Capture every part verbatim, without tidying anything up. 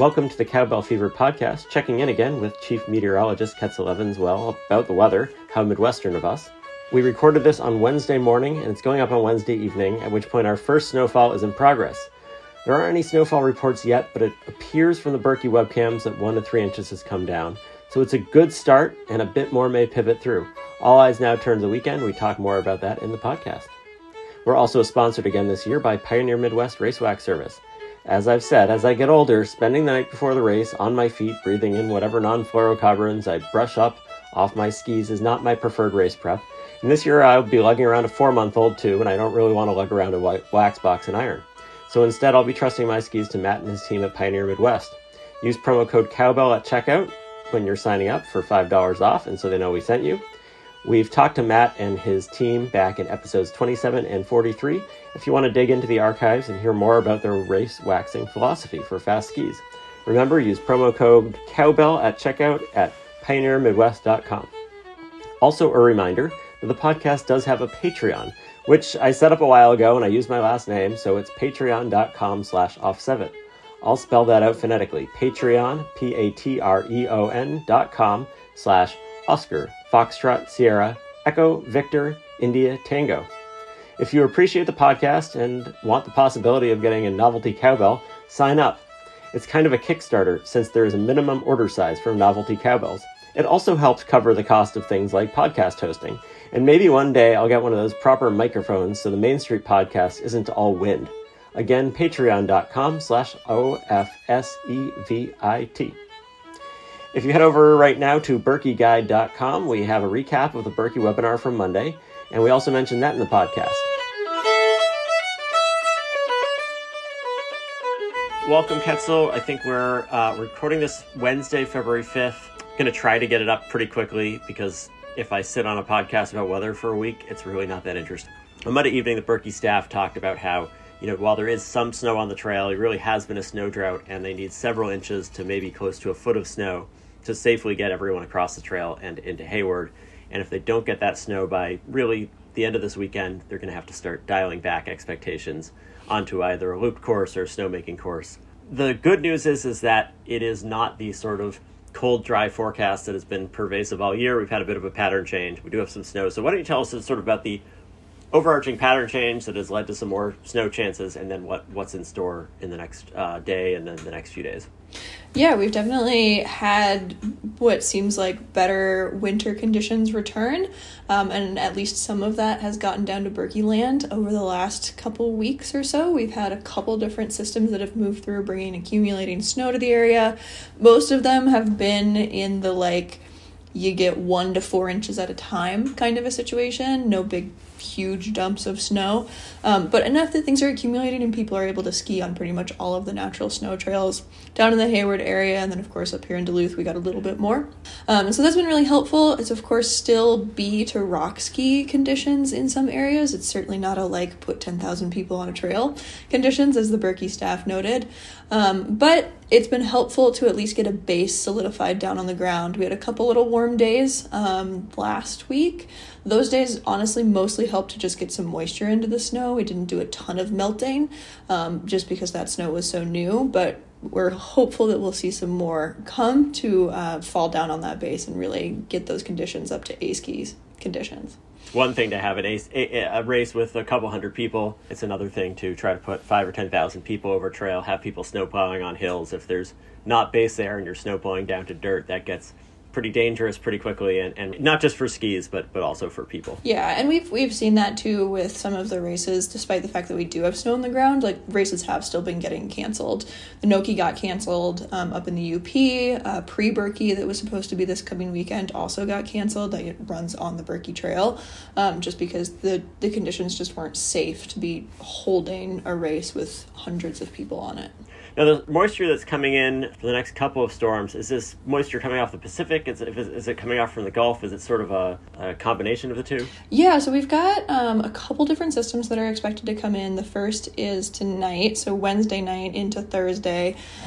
Welcome to the Cowbell Fever podcast, checking in again with Chief Meteorologist Ketzel Evans, well, about the weather, how Midwestern of us. We recorded this on Wednesday morning, and it's going up on Wednesday evening, at which point our first snowfall is in progress. There aren't any snowfall reports yet, but it appears from the Berkey webcams that one to three inches has come down. So it's a good start, and a bit more may pivot through. All eyes now turn to the weekend. We talk more about that in the podcast. We're also sponsored again this year by Pioneer Midwest Race Wax Service. As I've said, as I get older, spending the night before the race on my feet, breathing in whatever non-fluorocarburants I brush up off my skis is not my preferred race prep. And this year I'll be lugging around a four-month-old too, and I don't really want to lug around a wax box and iron. So instead, I'll be trusting my skis to Matt and his team at Pioneer Midwest. Use promo code COWBELL at checkout when you're signing up for five dollars off, and so they know we sent you. We've talked to Matt and his team back in episodes twenty-seven and forty-three if you want to dig into the archives and hear more about their race waxing philosophy for fast skis. Remember, use promo code COWBELL at checkout at pioneer midwest dot com. Also a reminder that the podcast does have a Patreon, which I set up a while ago and I used my last name, so it's patreon.com slash off7. I'll spell that out phonetically. Patreon, P-A-T-R-E-O-N dot com slash Oscar, Foxtrot, Sierra, Echo, Victor, India, Tango. If you appreciate the podcast and want the possibility of getting a novelty cowbell, sign up. It's kind of a Kickstarter since there is a minimum order size for novelty cowbells. It also helps cover the cost of things like podcast hosting. And maybe one day I'll get one of those proper microphones so the Main Street podcast isn't all wind. Again, patreon.com slash O-F-S-E-V-I-T. If you head over right now to berkey guide dot com, we have a recap of the Berkey webinar from Monday, and we also mentioned that in the podcast. Welcome, Ketzel. I think we're uh, recording this Wednesday, February fifth. Going to try to get it up pretty quickly because if I sit on a podcast about weather for a week, it's really not that interesting. On Monday evening, the Berkey staff talked about how, you know, while there is some snow on the trail, it really has been a snow drought, and they need several inches to maybe close to a foot of snow to safely get everyone across the trail and into Hayward. And if they don't get that snow by really the end of this weekend, they're going to have to start dialing back expectations onto either a looped course or a snowmaking course. The good news is, is that it is not the sort of cold, dry forecast that has been pervasive all year. We've had a bit of a pattern change. We do have some snow. So why don't you tell us sort of about the overarching pattern change that has led to some more snow chances, and then what, what's in store in the next uh, day and then the next few days. Yeah, we've definitely had what seems like better winter conditions return, um, and at least some of that has gotten down to Berkey land over the last couple weeks or so. We've had a couple different systems that have moved through, bringing accumulating snow to the area. Most of them have been in the, like, you get one to four inches at a time kind of a situation. No big, huge dumps of snow, um, but enough that things are accumulating and people are able to ski on pretty much all of the natural snow trails down in the Hayward area. And then, of course, up here in Duluth, we got a little bit more. Um, so that's been really helpful. It's, of course, still B to rock ski conditions in some areas. It's certainly not a, like, put ten thousand people on a trail conditions, as the Berkey staff noted. Um, but it's been helpful to at least get a base solidified down on the ground. We had a couple little warm days um, last week. Those days, honestly, mostly helped to just get some moisture into the snow. We didn't do a ton of melting um, just because that snow was so new, but we're hopeful that we'll see some more come to uh, fall down on that base and really get those conditions up to A-skis conditions. One thing to have an ace, a, a race with a couple hundred people. It's another thing to try to put five or ten thousand people over a trail, have people snowplowing on hills. If there's not base there and you're snowplowing down to dirt, that gets pretty dangerous pretty quickly, and, and not just for skis, but but also for people. Yeah, and we've we've seen that too with some of the races, despite the fact that we do have snow on the ground. Like, races have still been getting canceled. The Noki got canceled um, up in the U P. Uh, Pre-Berkey, that was supposed to be this coming weekend, also got canceled. Like, it runs on the Berkey Trail, um, just because the, the conditions just weren't safe to be holding a race with hundreds of people on it. Now, the moisture that's coming in for the next couple of storms, is this moisture coming off the Pacific? Is it, is it coming off from the Gulf? Is it sort of a, a combination of the two? Yeah, so we've got um, a couple different systems that are expected to come in. The first is tonight, so Wednesday night into Thursday.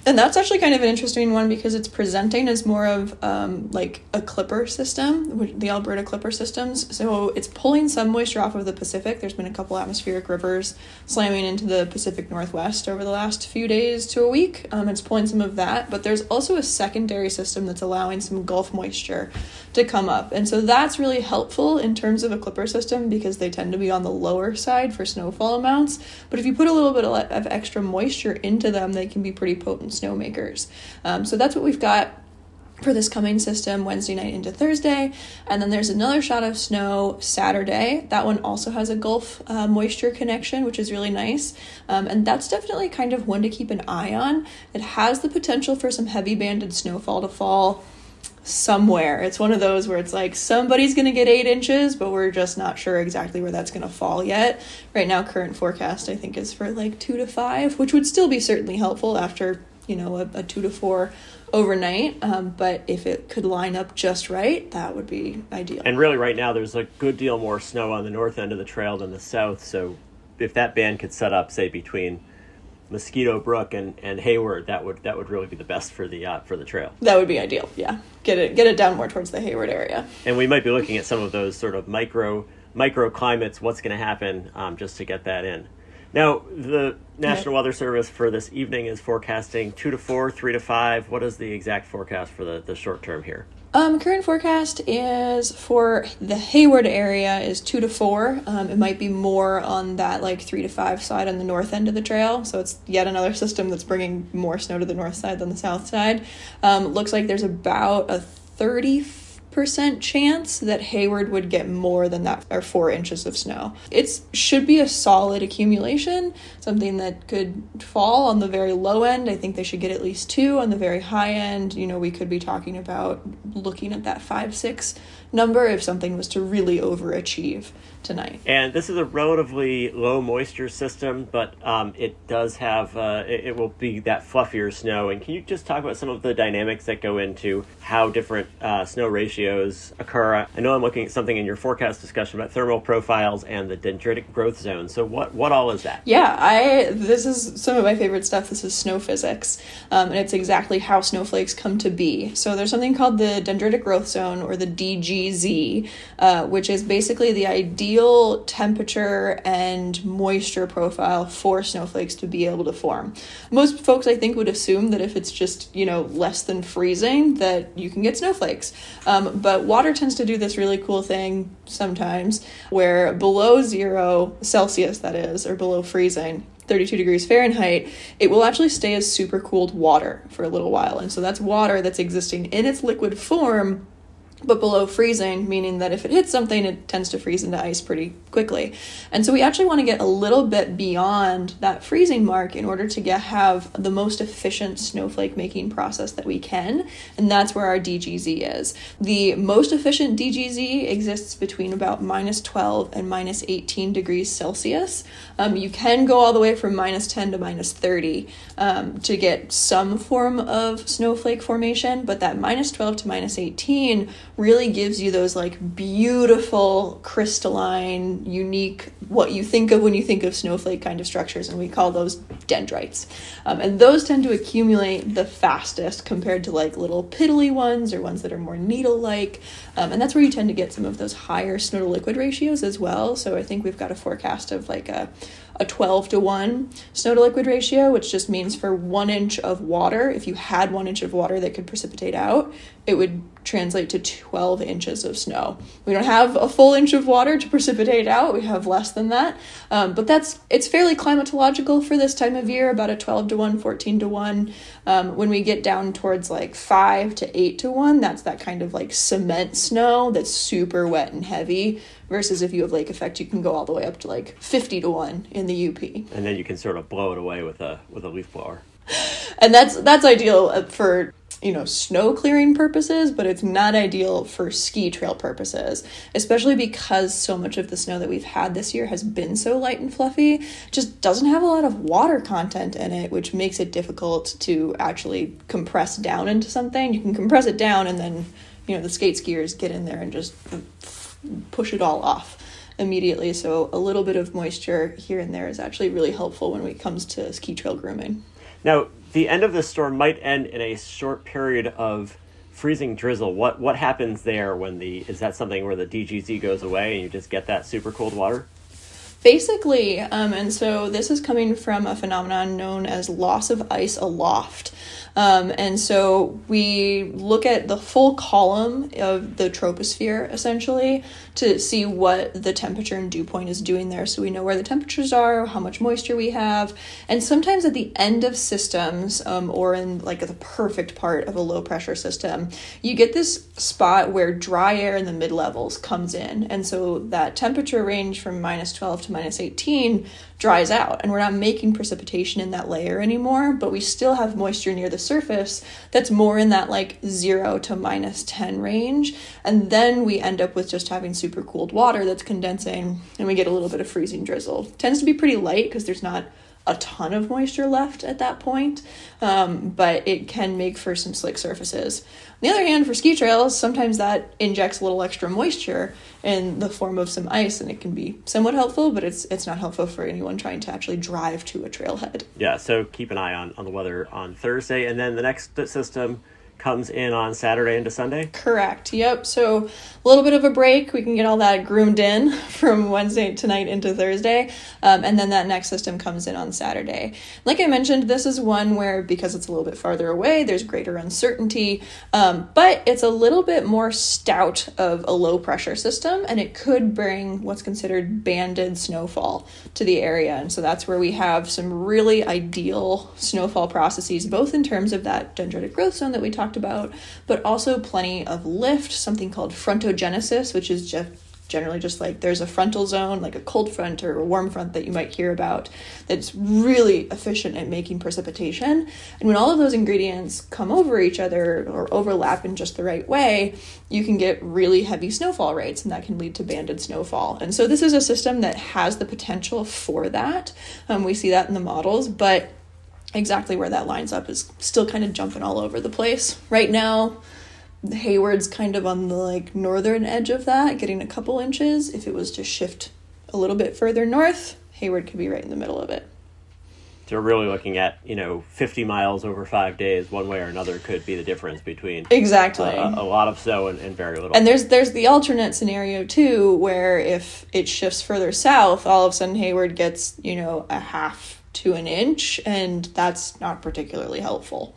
And that's actually kind of an interesting one because it's presenting as more of um, like a clipper system, the Alberta clipper systems. So it's pulling some moisture off of the Pacific. There's been a couple atmospheric rivers slamming into the Pacific Northwest over the last few days to a week. Um, it's pulling some of that, but there's also a secondary system that's allowing some Gulf moisture to come up. And so that's really helpful in terms of a clipper system because they tend to be on the lower side for snowfall amounts. But if you put a little bit of, of extra moisture into them, they can be pretty potent snowmakers. Um, so that's what we've got for this coming system Wednesday night into Thursday. And then there's another shot of snow Saturday. That one also has a Gulf uh, moisture connection, which is really nice. Um, and that's definitely kind of one to keep an eye on. It has the potential for some heavy banded snowfall to fall somewhere. It's one of those where it's like somebody's going to get eight inches, but we're just not sure exactly where that's going to fall yet. Right now, current forecast, I think, is for like two to five, which would still be certainly helpful after, you know, a, a two to four overnight. Um, but if it could line up just right, that would be ideal. And really right now, there's a good deal more snow on the north end of the trail than the south. So if that band could set up, say, between Mosquito Brook and, and Hayward, that would that would really be the best for the uh, for the trail. That would be ideal. Yeah, get it get it down more towards the Hayward area. And we might be looking at some of those sort of micro microclimates. What's going to happen um, just to get that in? Now, the National yeah. Weather Service for this evening is forecasting two to four, three to five. What is the exact forecast for the, the short term here? Um, current forecast is for the Hayward area is two to four. Um, it might be more on that like three to five side on the north end of the trail. So it's yet another system that's bringing more snow to the north side than the south side. Um, looks like there's about a thirty percent chance that Hayward would get more than that, or four inches of snow. It should be a solid accumulation, something that could fall on the very low end. I think they should get at least two. On the very high end, you know, we could be talking about looking at that five, six number if something was to really overachieve tonight. And this is a relatively low moisture system, but um, it does have, uh, it, it will be that fluffier snow. And can you just talk about some of the dynamics that go into how different uh, snow ratios occur? I know I'm looking at something in your forecast discussion about thermal profiles and the dendritic growth zone. So what, what all is that? Yeah, I this is some of my favorite stuff. This is snow physics, um, and it's exactly how snowflakes come to be. So there's something called the dendritic growth zone, or the D G Z, uh, which is basically the ideal temperature and moisture profile for snowflakes to be able to form. Most folks, I think, would assume that if it's just, you know, less than freezing, that you can get snowflakes. Um, but water tends to do this really cool thing sometimes where below zero Celsius, that is, or below freezing, thirty-two degrees Fahrenheit, it will actually stay as super cooled water for a little while. And so that's water that's existing in its liquid form, but below freezing, meaning that if it hits something, it tends to freeze into ice pretty quickly. And so we actually want to get a little bit beyond that freezing mark in order to get have the most efficient snowflake making process that we can. And that's where our D G Z is. The most efficient D G Z exists between about minus twelve and minus eighteen degrees Celsius. Um, you can go all the way from minus ten to minus thirty um, to get some form of snowflake formation, but that minus twelve to minus eighteen really gives you those like beautiful crystalline, unique, what you think of when you think of snowflake kind of structures, and we call those dendrites. Um, and those tend to accumulate the fastest compared to like little piddly ones or ones that are more needle-like. Um, and that's where you tend to get some of those higher snow to liquid ratios as well. So I think we've got a forecast of like a a twelve to one snow to liquid ratio, which just means for one inch of water, if you had one inch of water that could precipitate out, it would translate to twelve inches of snow. We don't have a full inch of water to precipitate out. We have less than that. Um, but that's, it's fairly climatological for this time of year, about a twelve to one, fourteen to one. Um, when we get down towards like five to eight to one, that's that kind of like cement snow that's super wet and heavy. Versus if you have lake effect, you can go all the way up to like fifty to one in the U P. And then you can sort of blow it away with a with a leaf blower. And that's that's ideal for, you know, snow clearing purposes, but it's not ideal for ski trail purposes, especially because so much of the snow that we've had this year has been so light and fluffy. It just doesn't have a lot of water content in it, which makes it difficult to actually compress down into something. You can compress it down and then, you know, the skate skiers get in there and just push it all off immediately. So a little bit of moisture here and there is actually really helpful when it comes to ski trail grooming. Now, the end of the storm might end in a short period of freezing drizzle. What what happens there when the, is that something where the D G Z goes away and you just get that super cold water? Basically, um, and so this is coming from a phenomenon known as loss of ice aloft. Um, and so we look at the full column of the troposphere, essentially, to see what the temperature and dew point is doing there. So we know where the temperatures are, how much moisture we have. And sometimes at the end of systems, um, or in like the perfect part of a low pressure system, you get this spot where dry air in the mid-levels comes in. And so that temperature range from minus twelve to minus eighteen dries out, and we're not making precipitation in that layer anymore, but we still have moisture near the surface that's more in that like zero to minus ten range. And then we end up with just having super cooled water that's condensing, and we get a little bit of freezing drizzle. It tends to be pretty light because there's not a ton of moisture left at that point, um, but it can make for some slick surfaces. On the other hand, for ski trails, sometimes that injects a little extra moisture in the form of some ice, and it can be somewhat helpful, but it's it's not helpful for anyone trying to actually drive to a trailhead. Yeah, so keep an eye on, on the weather on Thursday, and then the next system comes in on Saturday into Sunday? Correct. Yep. So a little bit of a break. We can get all that groomed in from Wednesday tonight into Thursday. Um, and then that next system comes in on Saturday. Like I mentioned, this is one where, because it's a little bit farther away, there's greater uncertainty, um, but it's a little bit more stout of a low pressure system, and it could bring what's considered banded snowfall to the area. And so that's where we have some really ideal snowfall processes, both in terms of that dendritic growth zone that we talked about, but also plenty of lift, something called frontogenesis, which is just generally just like there's a frontal zone, like a cold front or a warm front that you might hear about, that's really efficient at making precipitation. And when all of those ingredients come over each other or overlap in just the right way, you can get really heavy snowfall rates, and that can lead to banded snowfall. And so this is a system that has the potential for that. Um, we see that in the models, but exactly where that lines up is still kind of jumping all over the place. Right now, Hayward's kind of on the like northern edge of that, getting a couple inches. If it was to shift a little bit further north, Hayward could be right in the middle of it. So we're really looking at, you know, fifty miles over five days, one way or another, could be the difference between exactly uh, a lot of snow and, and very little. And there's there's the alternate scenario too, where if it shifts further south, all of a sudden Hayward gets, you know, a half to an inch, and that's not particularly helpful.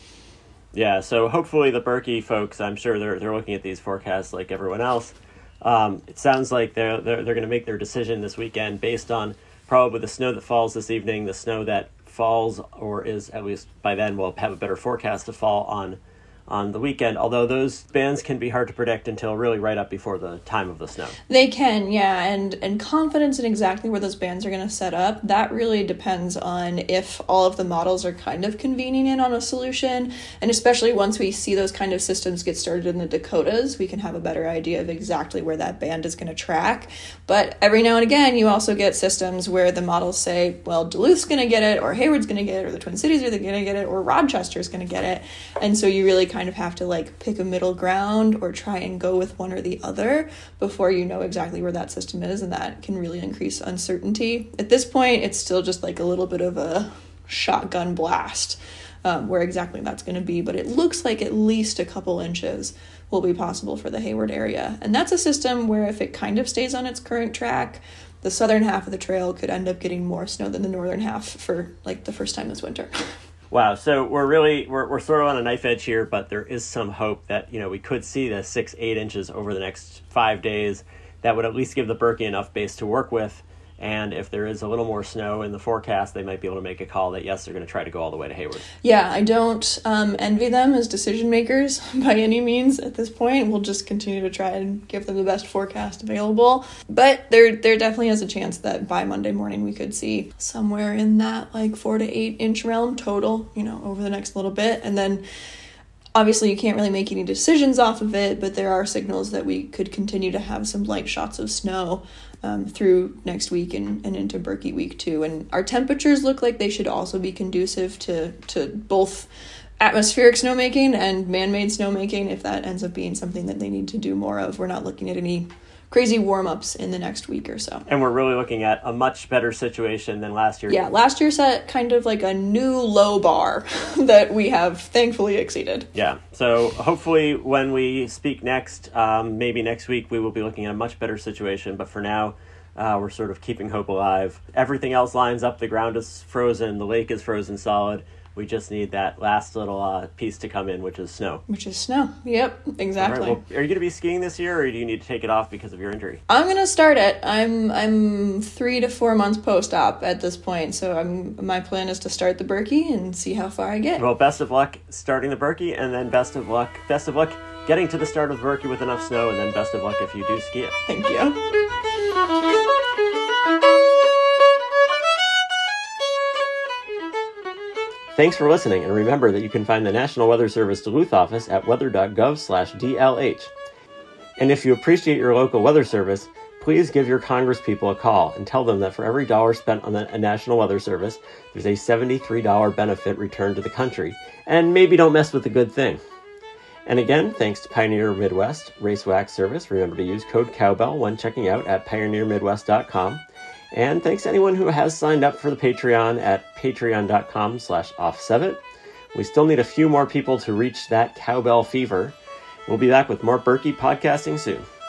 Yeah, so hopefully the Berkey folks, I'm sure they're they're looking at these forecasts like everyone else. Um, it sounds like they're they're, they're going to make their decision this weekend based on probably the snow that falls this evening, the snow that falls, or is at least by then we'll have a better forecast to fall on on the weekend, although those bands can be hard to predict until really right up before the time of the snow. They can, yeah, and and confidence in exactly where those bands are going to set up, that really depends on if all of the models are kind of convening in on a solution, and especially once we see those kind of systems get started in the Dakotas, we can have a better idea of exactly where that band is going to track. But every now and again, you also get systems where the models say, well, Duluth's going to get it, or Hayward's going to get it, or the Twin Cities are going to get it, or Rochester's going to get it, and so you really kind of have to like pick a middle ground or try and go with one or the other before you know exactly where that system is, and that can really increase uncertainty. At this point, it's still just like a little bit of a shotgun blast um, where exactly that's going to be, but it looks like at least a couple inches will be possible for the Hayward area. And that's a system where if it kind of stays on its current track, the southern half of the trail could end up getting more snow than the northern half for like the first time this winter. Wow, so we're really, we're we're sort of on a knife edge here, but there is some hope that, you know, we could see the six, eight inches over the next five days. That would at least give the Berkey enough base to work with. And if there is a little more snow in the forecast, they might be able to make a call that, yes, they're going to try to go all the way to Hayward. Yeah, I don't um, envy them as decision makers by any means at this point. We'll just continue to try and give them the best forecast available. But there there definitely is a chance that by Monday morning we could see somewhere in that like four to eight inch realm total, you know, over the next little bit. And then obviously you can't really make any decisions off of it, but there are signals that we could continue to have some light shots of snow Um, through next week and, and into Berkey week too. And our temperatures look like they should also be conducive to to both atmospheric snowmaking and man-made snowmaking, if that ends up being something that they need to do more of. We're not looking at any crazy warm-ups in the next week or so. And we're really looking at a much better situation than last year. Yeah, last year set kind of like a new low bar that we have thankfully exceeded. Yeah, so hopefully when we speak next, um, maybe next week, we will be looking at a much better situation. But for now, uh, we're sort of keeping hope alive. Everything else lines up. The ground is frozen. The lake is frozen solid. We just need that last little uh, piece to come in, which is snow. Which is snow. Yep, exactly. All right, well, are you going to be skiing this year, or do you need to take it off because of your injury? I'm going to start it. I'm I'm three to four months post-op at this point, so I'm my plan is to start the Birkie and see how far I get. Well, best of luck starting the Birkie, and then best of luck, best of luck getting to the start of the Birkie with enough snow, and then best of luck if you do ski it. Thank you. Thanks for listening, and remember that you can find the National Weather Service Duluth office at weather.gov slash DLH. And if you appreciate your local weather service, please give your congresspeople a call and tell them that for every dollar spent on the National Weather Service, there's a seventy-three dollars benefit returned to the country. And maybe don't mess with the good thing. And again, thanks to Pioneer Midwest Race Wax Service. Remember to use code Cowbell when checking out at pioneer midwest dot com. And thanks to anyone who has signed up for the Patreon at patreon.com slash offsevitt. We still need a few more people to reach that cowbell fever. We'll be back with more Birkie podcasting soon.